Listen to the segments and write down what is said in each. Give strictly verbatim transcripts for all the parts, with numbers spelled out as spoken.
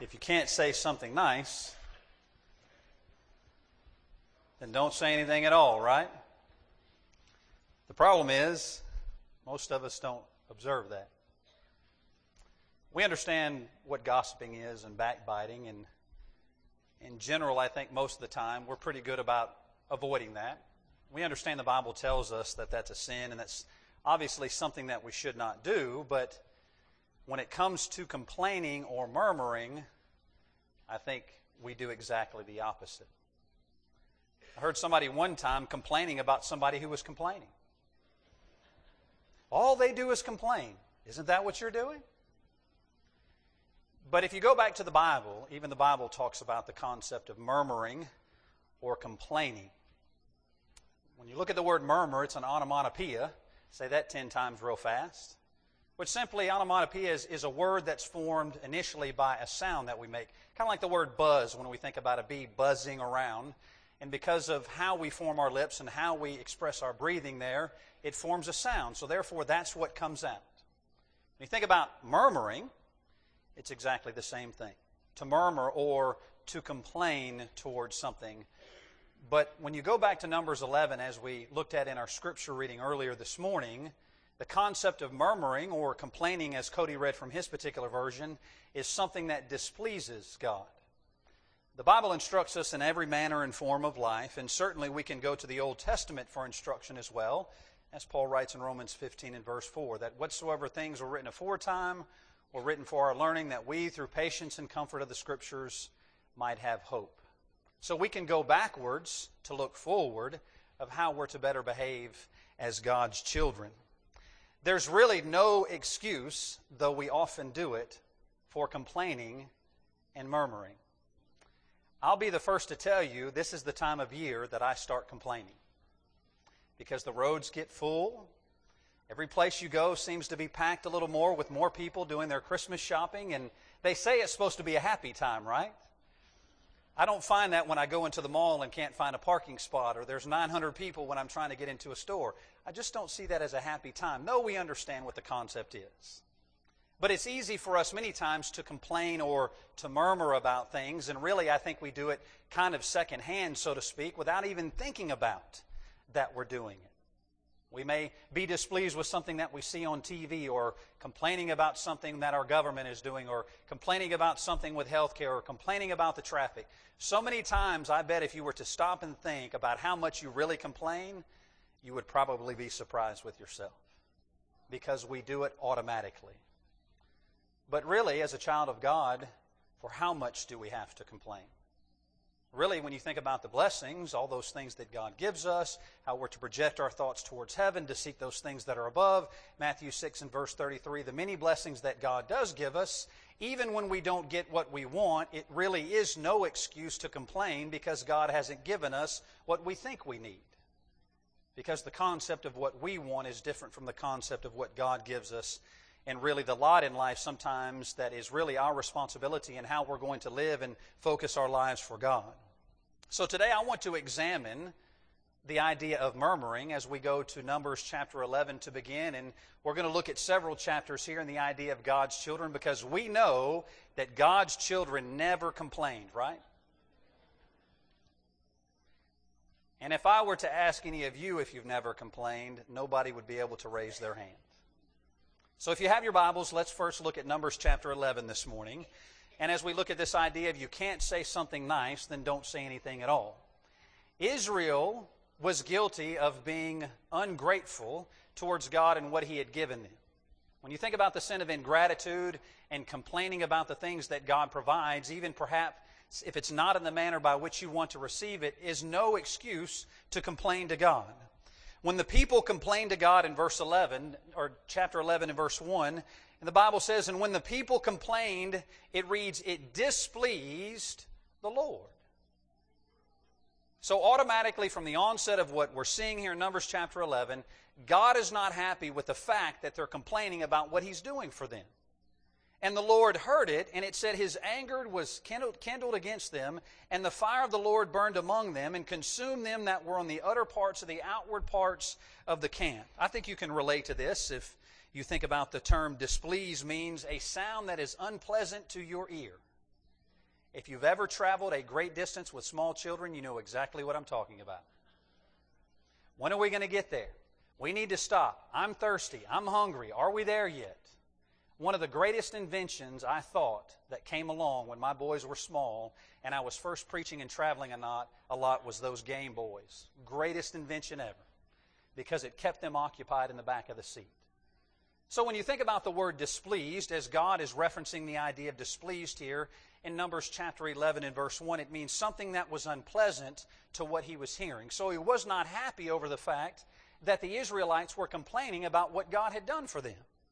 If you can't say something nice, then don't say anything at all, right? The problem is, most of us don't observe that. We understand what gossiping is and backbiting, and in general, I think most of the time, we're pretty good about avoiding that. We understand the Bible tells us that that's a sin, and that's obviously something that we should not do, but when it comes to complaining or murmuring, I think we do exactly the opposite. I heard somebody one time complaining about somebody who was complaining. All they do is complain. Isn't that what you're doing? But if you go back to the Bible, even the Bible talks about the concept of murmuring or complaining. When you look at the word murmur, it's an onomatopoeia. Say that ten times real fast. Which simply, onomatopoeia is, is a word that's formed initially by a sound that we make. Kind of like the word buzz when we think about a bee buzzing around. And because of how we form our lips and how we express our breathing there, it forms a sound. So therefore, that's what comes out. When you think about murmuring, it's exactly the same thing. To murmur or to complain towards something. But when you go back to Numbers eleven, as we looked at in our scripture reading earlier this morning, the concept of murmuring or complaining, as Cody read from his particular version, is something that displeases God. The Bible instructs us in every manner and form of life, and certainly we can go to the Old Testament for instruction as well, as Paul writes in Romans fifteen and verse four, that whatsoever things were written aforetime were written for our learning, that we, through patience and comfort of the Scriptures, might have hope. So we can go backwards to look forward of how we're to better behave as God's children. There's really no excuse, though we often do it, for complaining and murmuring. I'll be the first to tell you this is the time of year that I start complaining. Because the roads get full. Every place you go seems to be packed a little more with more people doing their Christmas shopping. And they say it's supposed to be a happy time, right? I don't find that when I go into the mall and can't find a parking spot, or there's nine hundred people when I'm trying to get into a store. I just don't see that as a happy time. No, we understand what the concept is. But it's easy for us many times to complain or to murmur about things, and really I think we do it kind of secondhand, so to speak, without even thinking about that we're doing it. We may be displeased with something that we see on T V, or complaining about something that our government is doing, or complaining about something with health care, or complaining about the traffic. So many times, I bet if you were to stop and think about how much you really complain, you would probably be surprised with yourself, because we do it automatically. But really, as a child of God, for how much do we have to complain? Really, when you think about the blessings, all those things that God gives us, how we're to project our thoughts towards heaven, to seek those things that are above, Matthew six and verse thirty-three, the many blessings that God does give us, even when we don't get what we want, it really is no excuse to complain, because God hasn't given us what we think we need. Because the concept of what we want is different from the concept of what God gives us. And really the lot in life sometimes that is really our responsibility in how we're going to live and focus our lives for God. So today I want to examine the idea of murmuring as we go to Numbers chapter eleven to begin. And we're going to look at several chapters here in the idea of God's children, because we know that God's children never complained, right? And if I were to ask any of you if you've never complained, nobody would be able to raise their hand. So if you have your Bibles, let's first look at Numbers chapter eleven this morning. And as we look at this idea of you can't say something nice, then don't say anything at all. Israel was guilty of being ungrateful towards God and what He had given them. When you think about the sin of ingratitude and complaining about the things that God provides, even perhaps if it's not in the manner by which you want to receive it, is no excuse to complain to God. When the people complained to God in verse eleven, or chapter eleven and verse one, and the Bible says, and when the people complained, it reads, it displeased the Lord. So automatically from the onset of what we're seeing here in Numbers chapter eleven, God is not happy with the fact that they're complaining about what He's doing for them. And the Lord heard it, and it said His anger was kindled, kindled against them, and the fire of the Lord burned among them, and consumed them that were on the utter parts of the outward parts of the camp. I think you can relate to this if you think about the term displease means a sound that is unpleasant to your ear. If you've ever traveled a great distance with small children, you know exactly what I'm talking about. When are we going to get there? We need to stop. I'm thirsty. I'm hungry. Are we there yet? One of the greatest inventions, I thought, that came along when my boys were small and I was first preaching and traveling a lot, a lot was those Game Boys. Greatest invention ever, because it kept them occupied in the back of the seat. So when you think about the word displeased, as God is referencing the idea of displeased here in Numbers chapter eleven and verse one, it means something that was unpleasant to what he was hearing. So he was not happy over the fact that the Israelites were complaining about what God had done for them.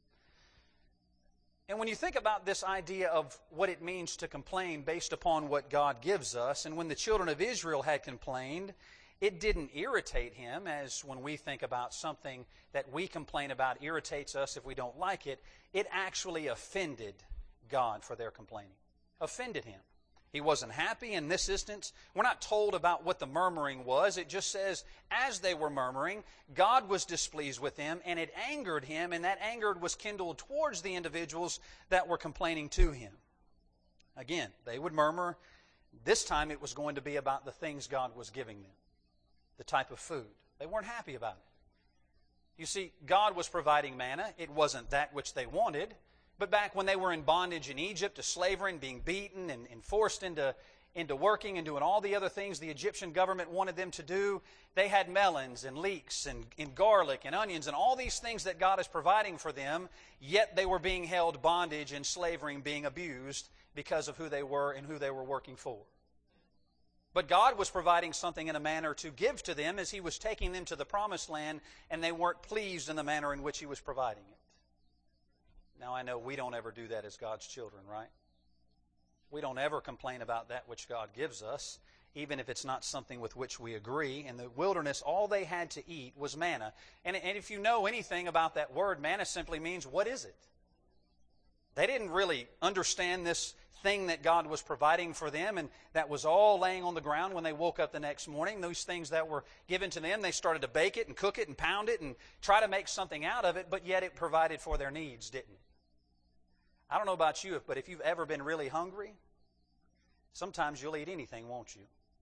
And when you think about this idea of what it means to complain based upon what God gives us, and when the children of Israel had complained, it didn't irritate him, as when we think about something that we complain about irritates us if we don't like it. It actually offended God for their complaining. Offended him. He wasn't happy in this instance. We're not told about what the murmuring was. It just says, as they were murmuring, God was displeased with them, and it angered him, and that anger was kindled towards the individuals that were complaining to him. Again, they would murmur. This time it was going to be about the things God was giving them, the type of food. They weren't happy about it. You see, God was providing manna. It wasn't that which they wanted. But back when they were in bondage in Egypt, to slavery and being beaten and, and forced into, into working and doing all the other things the Egyptian government wanted them to do, they had melons and leeks and, and garlic and onions and all these things that God is providing for them, yet they were being held bondage and slavery and being abused because of who they were and who they were working for. But God was providing something in a manner to give to them as He was taking them to the promised land, and they weren't pleased in the manner in which He was providing it. Now, I know we don't ever do that as God's children, right? We don't ever complain about that which God gives us, even if it's not something with which we agree. In the wilderness, all they had to eat was manna. And, and if you know anything about that word, manna simply means, what is it? They didn't really understand this thing that God was providing for them, and that was all laying on the ground when they woke up the next morning. Those things that were given to them, they started to bake it and cook it and pound it and try to make something out of it, but yet it provided for their needs, didn't it? I don't know about you, but if you've ever been really hungry, sometimes you'll eat anything, won't you?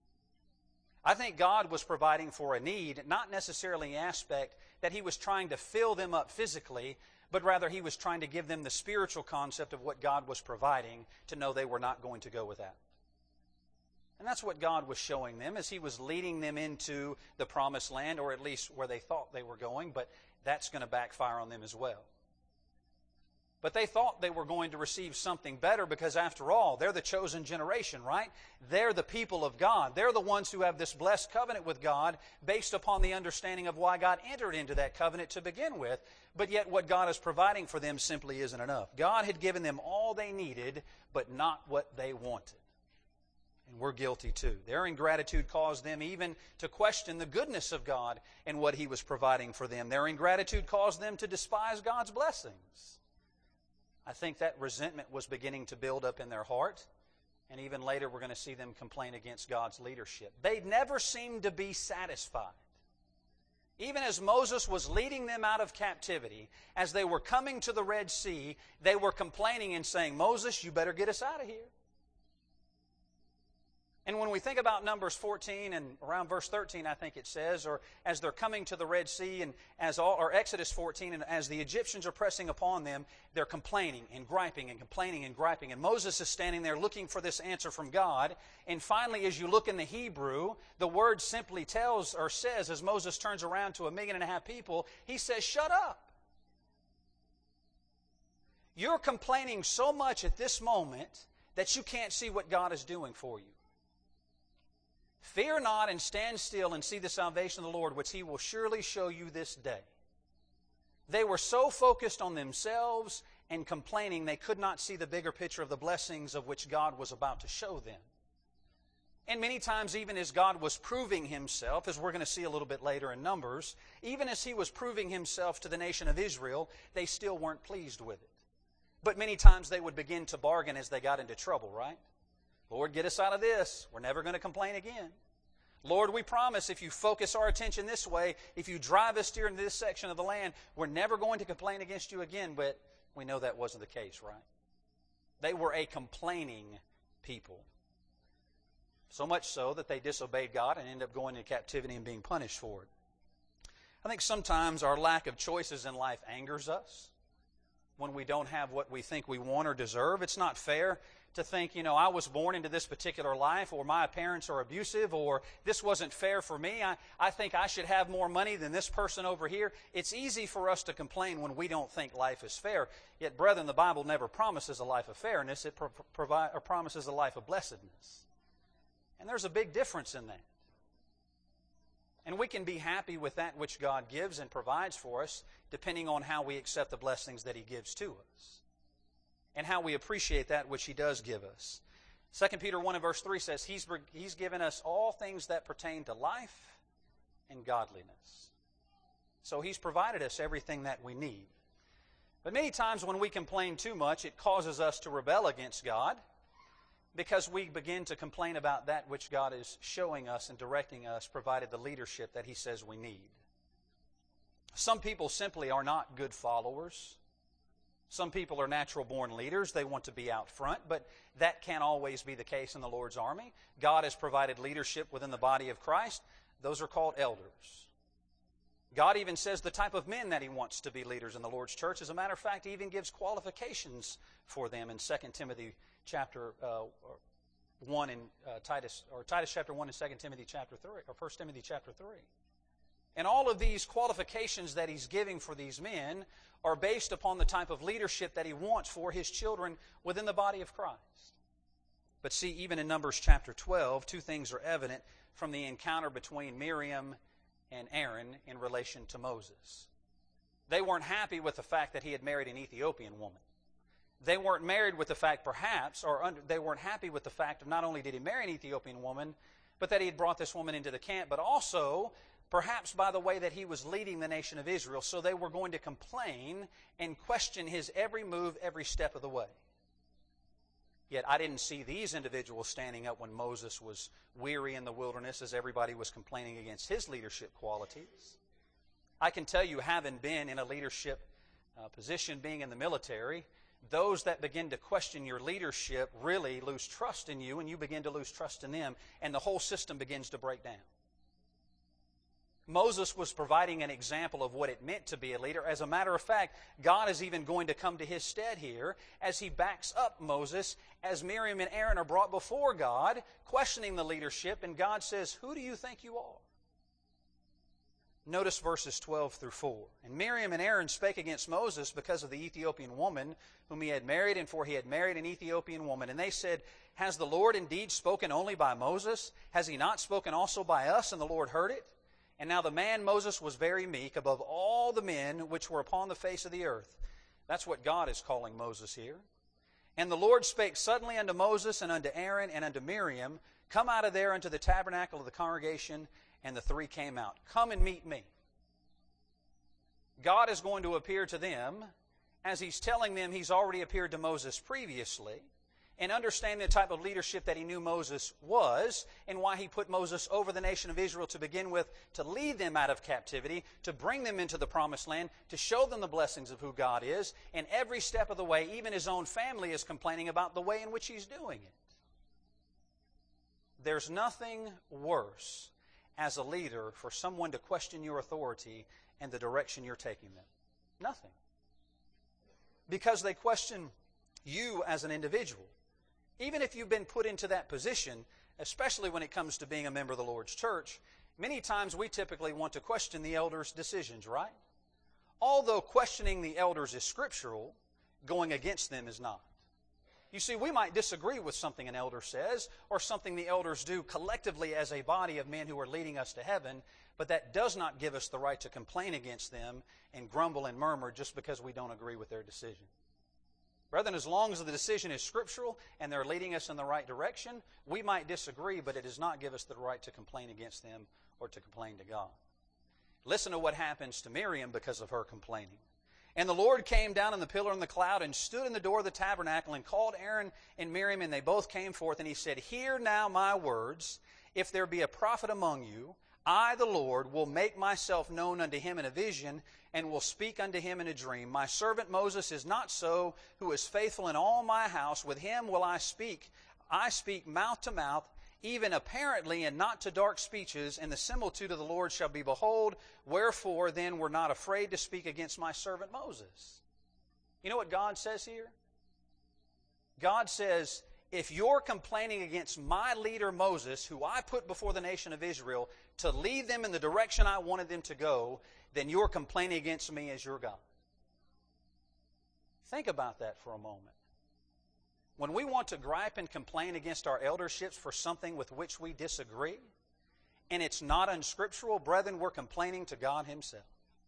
I think God was providing for a need, not necessarily an aspect that He was trying to fill them up physically, but rather He was trying to give them the spiritual concept of what God was providing to know they were not going to go without. And that's what God was showing them as He was leading them into the promised land, or at least where they thought they were going, but that's going to backfire on them as well. But they thought they were going to receive something better because, after all, they're the chosen generation, right? They're the people of God. They're the ones who have this blessed covenant with God based upon the understanding of why God entered into that covenant to begin with. But yet what God is providing for them simply isn't enough. God had given them all they needed, but not what they wanted. And we're guilty too. Their ingratitude caused them even to question the goodness of God and what He was providing for them. Their ingratitude caused them to despise God's blessings. I think that resentment was beginning to build up in their heart. And even later we're going to see them complain against God's leadership. They never seemed to be satisfied. Even as Moses was leading them out of captivity, as they were coming to the Red Sea, they were complaining and saying, Moses, you better get us out of here. And when we think about Numbers fourteen and around verse thirteen, I think it says, or as they're coming to the Red Sea, and as all, or Exodus fourteen, and as the Egyptians are pressing upon them, they're complaining and griping and complaining and griping. And Moses is standing there looking for this answer from God. And finally, as you look in the Hebrew, the word simply tells or says, as Moses turns around to a million and a half people, he says, shut up. You're complaining so much at this moment that you can't see what God is doing for you. Fear not, and stand still and see the salvation of the Lord, which He will surely show you this day. They were so focused on themselves and complaining, they could not see the bigger picture of the blessings of which God was about to show them. And many times, even as God was proving Himself, as we're going to see a little bit later in Numbers, even as He was proving Himself to the nation of Israel, they still weren't pleased with it. But many times they would begin to bargain as they got into trouble, right? Lord, get us out of this. We're never going to complain again. Lord, we promise if you focus our attention this way, if you drive us here into this section of the land, we're never going to complain against you again. But we know that wasn't the case, right? They were a complaining people. So much so that they disobeyed God and ended up going into captivity and being punished for it. I think sometimes our lack of choices in life angers us when we don't have what we think we want or deserve. It's not fair to think, you know, I was born into this particular life, or my parents are abusive, or this wasn't fair for me. I, I think I should have more money than this person over here. It's easy for us to complain when we don't think life is fair. Yet, brethren, the Bible never promises a life of fairness. It pro- provide, or promises a life of blessedness. And there's a big difference in that. And we can be happy with that which God gives and provides for us, depending on how we accept the blessings that He gives to us, and how we appreciate that which He does give us. Second Peter one and verse three says, He's, he's given us all things that pertain to life and godliness. So He's provided us everything that we need. But many times when we complain too much, it causes us to rebel against God, because we begin to complain about that which God is showing us and directing us, provided the leadership that He says we need. Some people simply are not good followers. Some people are natural-born leaders. They want to be out front, but that can't always be the case in the Lord's army. God has provided leadership within the body of Christ. Those are called elders. God even says the type of men that He wants to be leaders in the Lord's church. As a matter of fact, He even gives qualifications for them in Second Timothy chapter uh, one and uh, Titus, or Titus chapter one and Second Timothy chapter three, or First Timothy chapter three. And all of these qualifications that He's giving for these men are based upon the type of leadership that He wants for His children within the body of Christ. But see, even in Numbers chapter twelve, two things are evident from the encounter between Miriam and Aaron in relation to Moses. They weren't happy with the fact that he had married an Ethiopian woman. They weren't married with the fact, perhaps, or under, they weren't happy with the fact of not only did he marry an Ethiopian woman, but that he had brought this woman into the camp, but also perhaps by the way that he was leading the nation of Israel. So they were going to complain and question his every move, every step of the way. Yet I didn't see these individuals standing up when Moses was weary in the wilderness as everybody was complaining against his leadership qualities. I can tell you, having been in a leadership uh, position, being in the military, those that begin to question your leadership really lose trust in you, and you begin to lose trust in them, and the whole system begins to break down. Moses was providing an example of what it meant to be a leader. As a matter of fact, God is even going to come to his stead here as he backs up Moses, as Miriam and Aaron are brought before God, questioning the leadership, and God says, "Who do you think you are?" Notice verses twelve through four. And Miriam and Aaron spake against Moses because of the Ethiopian woman whom he had married, and for he had married an Ethiopian woman. And they said, "Has the Lord indeed spoken only by Moses? Has he not spoken also by us?" And the Lord heard it. And now the man Moses was very meek above all the men which were upon the face of the earth. That's what God is calling Moses here. And the Lord spake suddenly unto Moses and unto Aaron and unto Miriam, "Come out of there unto the tabernacle of the congregation." And the three came out. "Come and meet me." God is going to appear to them as he's telling them he's already appeared to Moses previously, and understanding the type of leadership that he knew Moses was, and why he put Moses over the nation of Israel to begin with, to lead them out of captivity, to bring them into the promised land, to show them the blessings of who God is, and every step of the way, even his own family is complaining about the way in which he's doing it. There's nothing worse as a leader for someone to question your authority and the direction you're taking them. Nothing. Because they question you as an individual. Even if you've been put into that position, especially when it comes to being a member of the Lord's church, many times we typically want to question the elders' decisions, right? Although questioning the elders is scriptural, going against them is not. You see, we might disagree with something an elder says, or something the elders do collectively as a body of men who are leading us to heaven, but that does not give us the right to complain against them and grumble and murmur just because we don't agree with their decision. Brethren, as long as the decision is scriptural and they're leading us in the right direction, we might disagree, but it does not give us the right to complain against them or to complain to God. Listen to what happens to Miriam because of her complaining. "And the Lord came down in the pillar and the cloud and stood in the door of the tabernacle and called Aaron and Miriam, and they both came forth. And he said, Hear now my words. If there be a prophet among you, I, the Lord, will make myself known unto him in a vision, and will speak unto him in a dream. My servant Moses is not so, who is faithful in all my house. With him will I speak. I speak mouth to mouth, even apparently, and not to dark speeches, and the similitude of the Lord shall be, behold, wherefore then were not afraid to speak against my servant Moses. You know what God says here? God says, if you're complaining against my leader Moses, who I put before the nation of Israel to lead them in the direction I wanted them to go, then you're complaining against me as your God. Think about that for a moment. When we want to gripe and complain against our elderships for something with which we disagree, and it's not unscriptural, brethren, we're complaining to God Himself.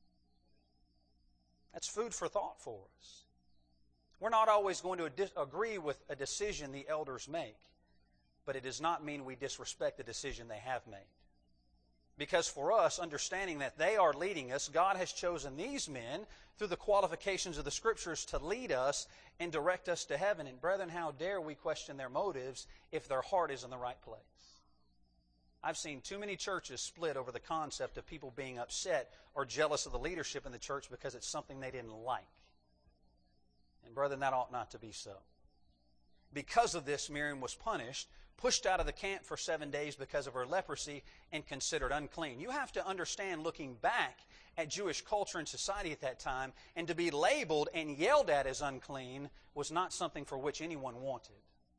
That's food for thought for us. We're not always going to dis- agree with a decision the elders make, but it does not mean we disrespect the decision they have made. Because for us, understanding that they are leading us, God has chosen these men through the qualifications of the Scriptures to lead us and direct us to heaven. And brethren, how dare we question their motives if their heart is in the right place? I've seen too many churches split over the concept of people being upset or jealous of the leadership in the church because it's something they didn't like. And brethren, that ought not to be so. Because of this, Miriam was punished, pushed out of the camp for seven days because of her leprosy, and considered unclean. You have to understand, looking back at Jewish culture and society at that time, and to be labeled and yelled at as unclean was not something for which anyone wanted.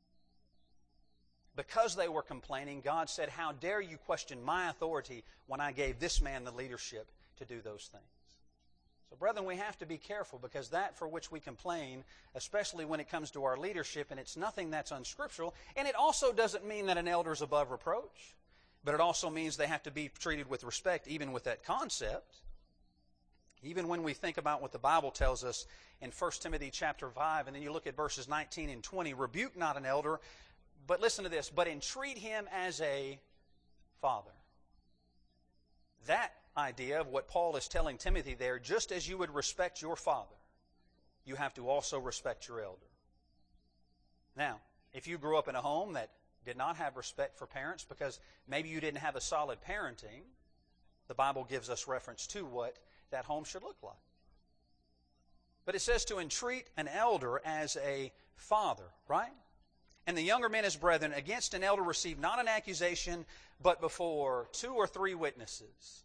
Because they were complaining, God said, how dare you question my authority when I gave this man the leadership to do those things? So, brethren, we have to be careful, because that for which we complain, especially when it comes to our leadership, and it's nothing that's unscriptural, and it also doesn't mean that an elder is above reproach, but it also means they have to be treated with respect, even with that concept. Even when we think about what the Bible tells us in First Timothy chapter five, and then you look at verses nineteen and twenty, rebuke not an elder, but listen to this, but entreat him as a father. That idea of what Paul is telling Timothy there, just as you would respect your father, you have to also respect your elder. Now, if you grew up in a home that did not have respect for parents because maybe you didn't have a solid parenting, the Bible gives us reference to what that home should look like. But it says to entreat an elder as a father, right? And the younger men as brethren, against an elder receive not an accusation, but before two or three witnesses.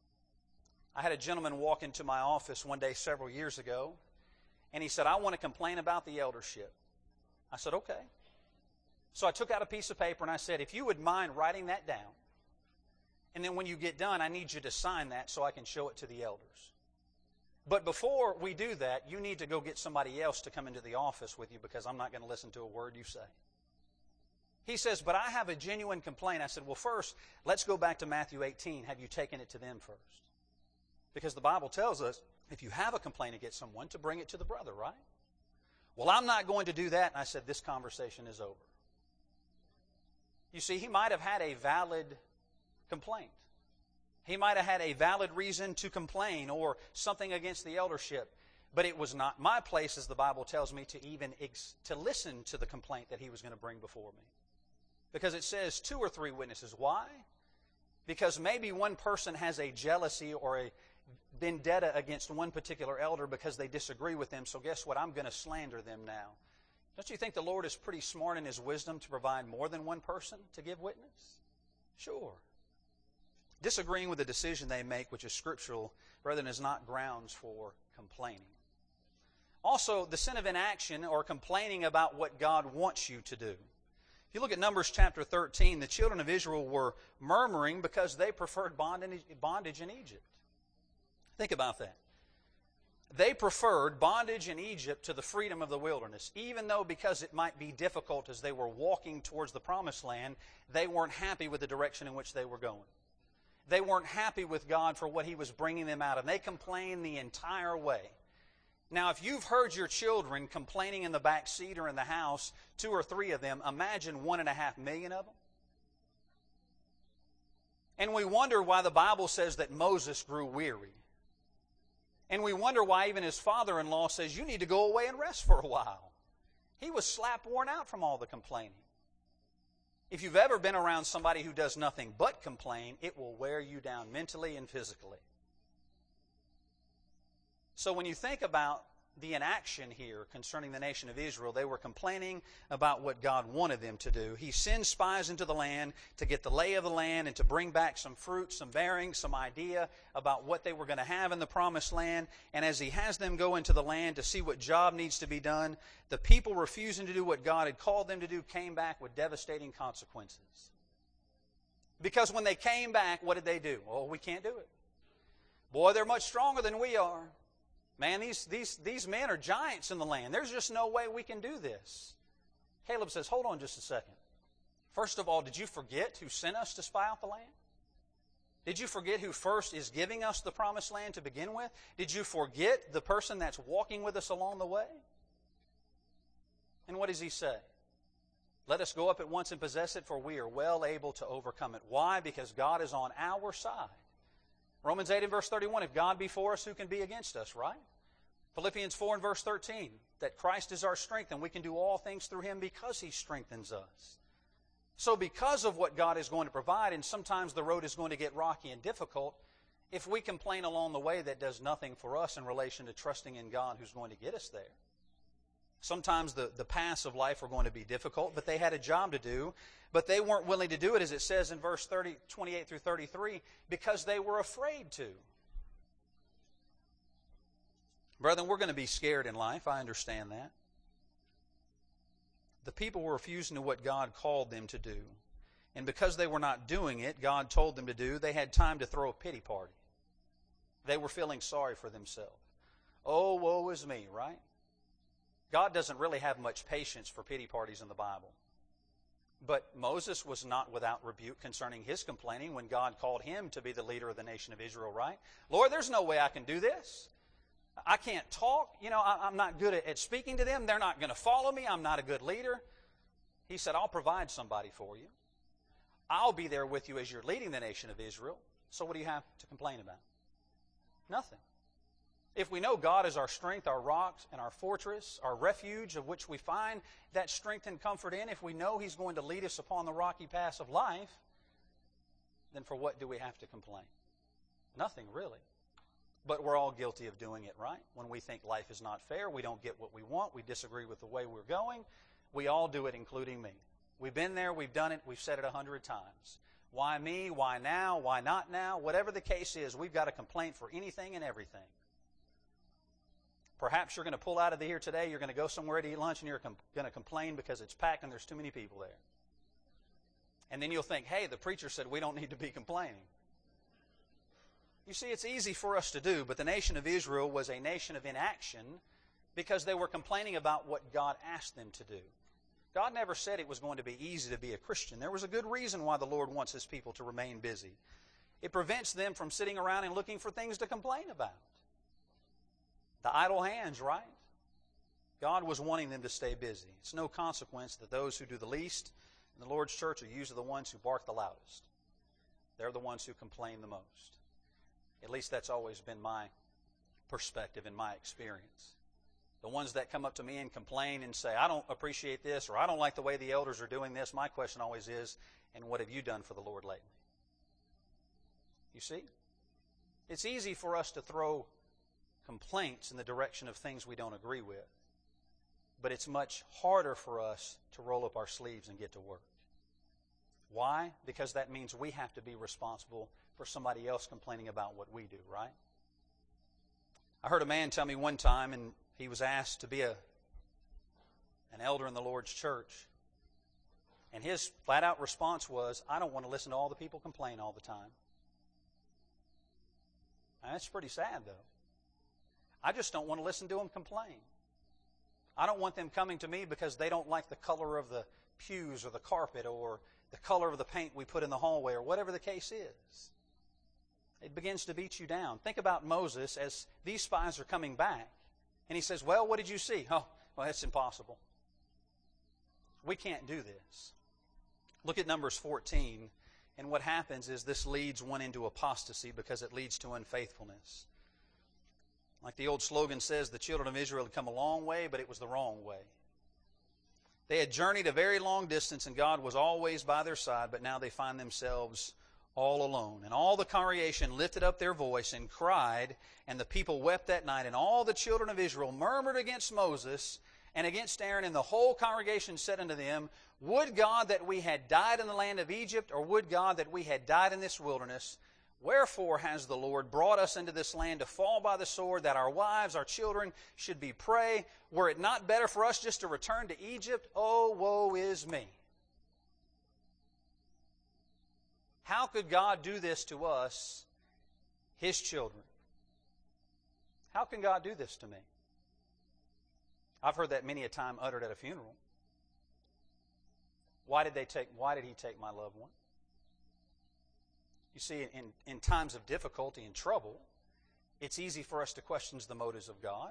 I had a gentleman walk into my office one day several years ago, and he said, I want to complain about the eldership. I said, okay. So I took out a piece of paper and I said, if you would mind writing that down, and then when you get done, I need you to sign that so I can show it to the elders. But before we do that, you need to go get somebody else to come into the office with you, because I'm not going to listen to a word you say. He says, but I have a genuine complaint. I said, well, first, let's go back to Matthew eighteen. Have you taken it to them first? Because the Bible tells us, if you have a complaint against someone, to bring it to the brother, right? Well, I'm not going to do that. And I said, this conversation is over. You see, he might have had a valid complaint. He might have had a valid reason to complain or something against the eldership. But it was not my place, as the Bible tells me, to even ex- to listen to the complaint that he was going to bring before me. Because it says two or three witnesses. Why? Because maybe one person has a jealousy or a vendetta against one particular elder because they disagree with them. So guess what? I'm going to slander them now. Don't you think the Lord is pretty smart in His wisdom to provide more than one person to give witness? Sure. Disagreeing with the decision they make, which is scriptural, brethren, is not grounds for complaining. Also, the sin of inaction or complaining about what God wants you to do. If you look at Numbers chapter thirteen, the children of Israel were murmuring because they preferred bondage in Egypt. Think about that. They preferred bondage in Egypt to the freedom of the wilderness, even though, because it might be difficult as they were walking towards the promised land, they weren't happy with the direction in which they were going. They weren't happy with God for what He was bringing them out of. And they complained the entire way. Now, if you've heard your children complaining in the back seat or in the house, two or three of them, imagine one and a half million of them. And we wonder why the Bible says that Moses grew weary. And we wonder why even his father-in-law says, you need to go away and rest for a while. He was slap worn out from all the complaining. If you've ever been around somebody who does nothing but complain, it will wear you down mentally and physically. So when you think about the inaction here concerning the nation of Israel. They were complaining about what God wanted them to do. He sends spies into the land to get the lay of the land and to bring back some fruit, some bearing, some idea about what they were going to have in the promised land. And as he has them go into the land to see what job needs to be done, the people refusing to do what God had called them to do came back with devastating consequences. Because when they came back, what did they do? Oh, we can't do it. Boy, they're much stronger than we are. Man, these, these, these men are giants in the land. There's just no way we can do this. Caleb says, hold on just a second. First of all, did you forget who sent us to spy out the land? Did you forget who first is giving us the promised land to begin with? Did you forget the person that's walking with us along the way? And what does he say? Let us go up at once and possess it, for we are well able to overcome it. Why? Because God is on our side. Romans eight and verse thirty-one, if God be for us, who can be against us, right? Philippians four and verse thirteen, that Christ is our strength and we can do all things through Him because He strengthens us. So because of what God is going to provide, and sometimes the road is going to get rocky and difficult, if we complain along the way, that does nothing for us in relation to trusting in God who's going to get us there. Sometimes the, the paths of life are going to be difficult, but they had a job to do. But they weren't willing to do it, as it says in verse thirty, twenty-eight through thirty-three, because they were afraid to. Brethren, we're going to be scared in life. I understand that. The people were refusing to what God called them to do. And because they were not doing it, God told them to do, they had time to throw a pity party. They were feeling sorry for themselves. Oh, woe is me, right? God doesn't really have much patience for pity parties in the Bible. But Moses was not without rebuke concerning his complaining when God called him to be the leader of the nation of Israel, right? Lord, there's no way I can do this. I can't talk. You know, I'm not good at speaking to them. They're not going to follow me. I'm not a good leader. He said, I'll provide somebody for you. I'll be there with you as you're leading the nation of Israel. So what do you have to complain about? Nothing. If we know God is our strength, our rock, and our fortress, our refuge of which we find that strength and comfort in, if we know He's going to lead us upon the rocky paths of life, then for what do we have to complain? Nothing, really. But we're all guilty of doing it, right? When we think life is not fair, we don't get what we want, we disagree with the way we're going, we all do it, including me. We've been there, we've done it, we've said it a hundred times. Why me? Why now? Why not now? Whatever the case is, we've got a complaint for anything and everything. Perhaps you're going to pull out of here today, you're going to go somewhere to eat lunch, and you're com- going to complain because it's packed and there's too many people there. And then you'll think, hey, the preacher said we don't need to be complaining. You see, it's easy for us to do, but the nation of Israel was a nation of inaction because they were complaining about what God asked them to do. God never said it was going to be easy to be a Christian. There was a good reason why the Lord wants His people to remain busy. It prevents them from sitting around and looking for things to complain about. The idle hands, right? God was wanting them to stay busy. It's no consequence that those who do the least in the Lord's church are usually the ones who bark the loudest. They're the ones who complain the most. At least that's always been my perspective and my experience. The ones that come up to me and complain and say, I don't appreciate this, or I don't like the way the elders are doing this, my question always is, and what have you done for the Lord lately? You see? It's easy for us to throw complaints in the direction of things we don't agree with. But it's much harder for us to roll up our sleeves and get to work. Why? Because that means we have to be responsible for somebody else complaining about what we do, right? I heard a man tell me one time, and he was asked to be a an elder in the Lord's church. And his flat-out response was, I don't want to listen to all the people complain all the time. Now, that's pretty sad, though. I just don't want to listen to them complain. I don't want them coming to me because they don't like the color of the pews or the carpet or the color of the paint we put in the hallway or whatever the case is. It begins to beat you down. Think about Moses as these spies are coming back. And he says, well, what did you see? Oh, well, that's impossible. We can't do this. Look at Numbers fourteen. And what happens is this leads one into apostasy because it leads to unfaithfulness. Like the old slogan says, the children of Israel had come a long way, but it was the wrong way. They had journeyed a very long distance, and God was always by their side, but now they find themselves all alone. And all the congregation lifted up their voice and cried, and the people wept that night. And all the children of Israel murmured against Moses and against Aaron, and the whole congregation said unto them, Would God that we had died in the land of Egypt, or would God that we had died in this wilderness? Wherefore has the Lord brought us into this land to fall by the sword, that our wives, our children should be prey? Were it not better for us just to return to Egypt? Oh, woe is me. How could God do this to us, His children? How can God do this to me? I've heard that many a time uttered at a funeral. Why did they take, why did He take my loved one? You see, in, in times of difficulty and trouble, it's easy for us to question the motives of God.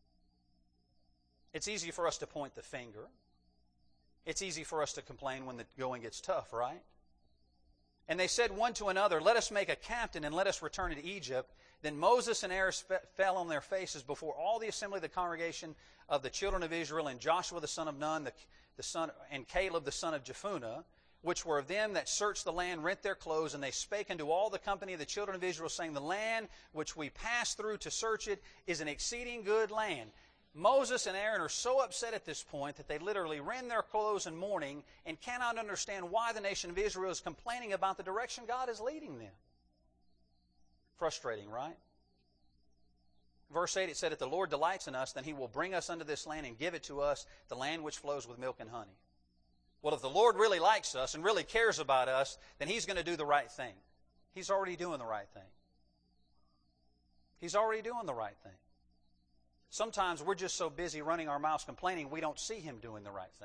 It's easy for us to point the finger. It's easy for us to complain when the going gets tough, right? And they said one to another, Let us make a captain and let us return to Egypt. Then Moses and Aaron fell on their faces before all the assembly of the congregation of the children of Israel, and Joshua the son of Nun, the, the son, and Caleb the son of Jephunneh, which were of them that searched the land, rent their clothes, and they spake unto all the company of the children of Israel, saying, The land which we passed through to search it is an exceeding good land. Moses and Aaron are so upset at this point that they literally rend their clothes in mourning and cannot understand why the nation of Israel is complaining about the direction God is leading them. Frustrating, right? Verse eight, it said, If the Lord delights in us, then He will bring us unto this land and give it to us, the land which flows with milk and honey. Well, if the Lord really likes us and really cares about us, then He's going to do the right thing. He's already doing the right thing. He's already doing the right thing. Sometimes we're just so busy running our mouths complaining, we don't see Him doing the right thing.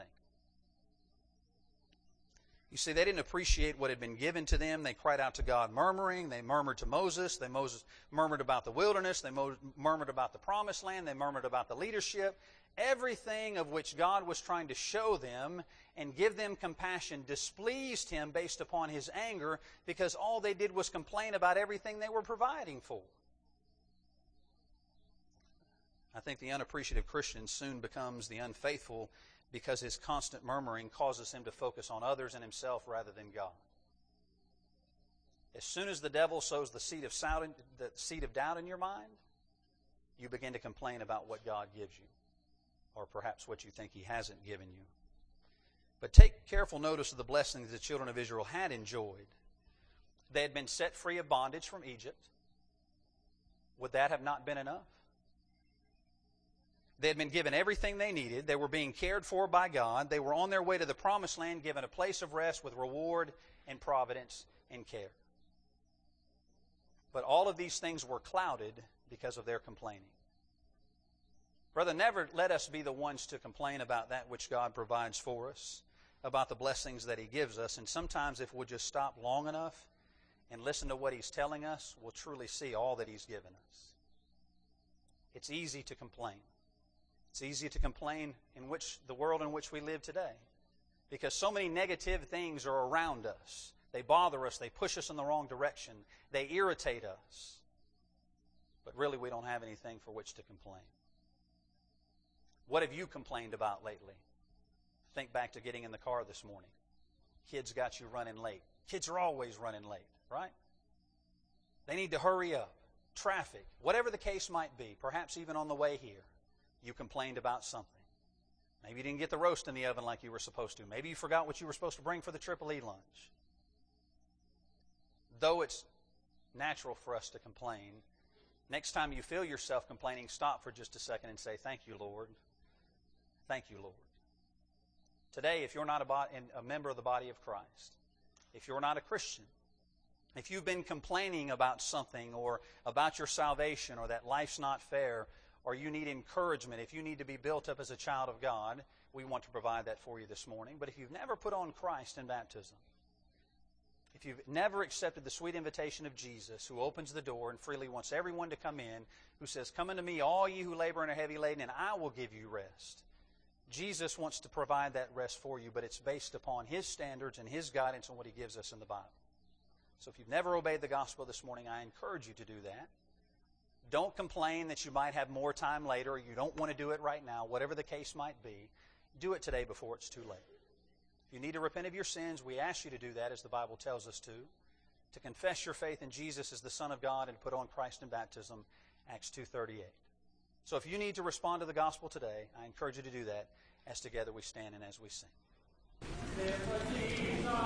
You see, they didn't appreciate what had been given to them. They cried out to God murmuring. They murmured to Moses. They Moses murmured about the wilderness. They mo- murmured about the promised land. They murmured about the leadership. Everything of which God was trying to show them and give them compassion displeased Him based upon His anger, because all they did was complain about everything they were providing for. I think the unappreciative Christian soon becomes the unfaithful, because his constant murmuring causes him to focus on others and himself rather than God. As soon as the devil sows the seed of doubt, the seed of doubt in your mind, you begin to complain about what God gives you, or perhaps what you think He hasn't given you. But take careful notice of the blessings the children of Israel had enjoyed. They had been set free of bondage from Egypt. Would that have not been enough? They had been given everything they needed. They were being cared for by God. They were on their way to the promised land, given a place of rest with reward and providence and care. But all of these things were clouded because of their complaining. Brother, never let us be the ones to complain about that which God provides for us, about the blessings that He gives us. And sometimes if we'll just stop long enough and listen to what He's telling us, we'll truly see all that He's given us. It's easy to complain. It's easy to complain in which the world in which we live today, because so many negative things are around us. They bother us. They push us in the wrong direction. They irritate us. But really, we don't have anything for which to complain. What have you complained about lately? Think back to getting in the car this morning. Kids got you running late. Kids are always running late, right? They need to hurry up. Traffic, whatever the case might be, perhaps even on the way here. You complained about something. Maybe you didn't get the roast in the oven like you were supposed to. Maybe you forgot what you were supposed to bring for the Triple E lunch. Though it's natural for us to complain, next time you feel yourself complaining, stop for just a second and say, Thank you, Lord. Thank you, Lord. Today, if you're not a, a member of the body of Christ, if you're not a Christian, if you've been complaining about something or about your salvation or that life's not fair, or you need encouragement, if you need to be built up as a child of God, we want to provide that for you this morning. But if you've never put on Christ in baptism, if you've never accepted the sweet invitation of Jesus, who opens the door and freely wants everyone to come in, who says, Come unto me, all you who labor and are heavy laden, and I will give you rest. Jesus wants to provide that rest for you, but it's based upon His standards and His guidance and what He gives us in the Bible. So if you've never obeyed the gospel this morning, I encourage you to do that. Don't complain that you might have more time later, or you don't want to do it right now, whatever the case might be. Do it today before it's too late. If you need to repent of your sins, we ask you to do that as the Bible tells us to. to confess your faith in Jesus as the Son of God and put on Christ in baptism, Acts two thirty-eight. So if you need to respond to the gospel today, I encourage you to do that as together we stand and as we sing.